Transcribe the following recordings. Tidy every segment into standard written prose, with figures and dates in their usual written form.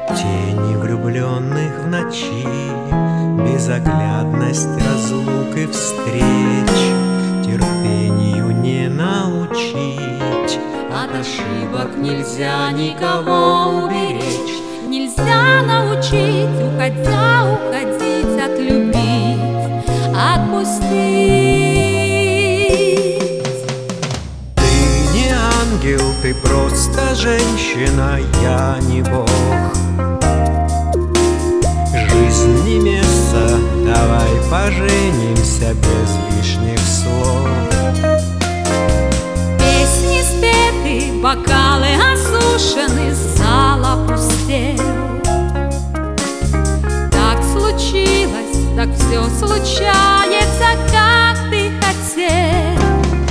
Тени влюбленных в ночи, безоглядность разлук и встреч терпению не научить. От ошибок нельзя никого уберечь, нельзя научить, уходя, уходить, отлюбить, отпустить. Ты не ангел, ты просто женщина, я не бог. Жизнь не место, давай поженимся без лишних слов. Песни спеты, бокалы осушены, зал опустел. Так случилось, так все случается, как ты хотел.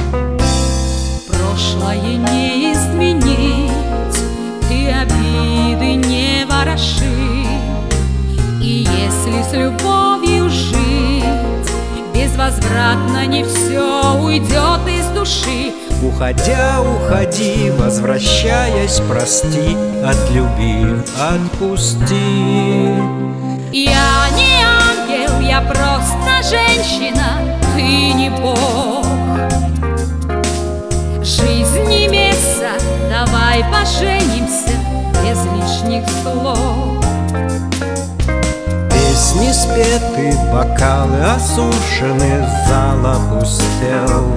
Прошлое не изменить, ты обиды не вороши. И если с любовью жить, безвозвратно не все уйдет из души. Уходя, уходи, возвращаясь, прости, отлюбив, отпусти. Я не ангел, я просто женщина, ты не Бог. Жизнь не место, давай поженимся без лишних слов. Песни спеты, бокалы осушены, зал опустел.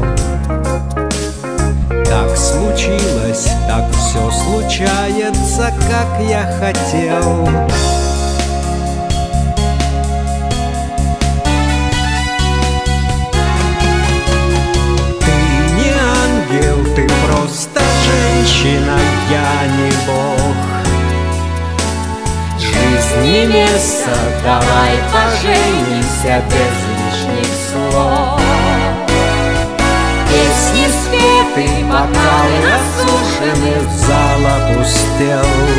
Так случилось, так все случается, как я хотел. Ты не ангел, ты просто женщина, я не бог. Жизнь не место, давай поженимся без лишних слов. Песни спеты, бокалы осушены, зал опустел.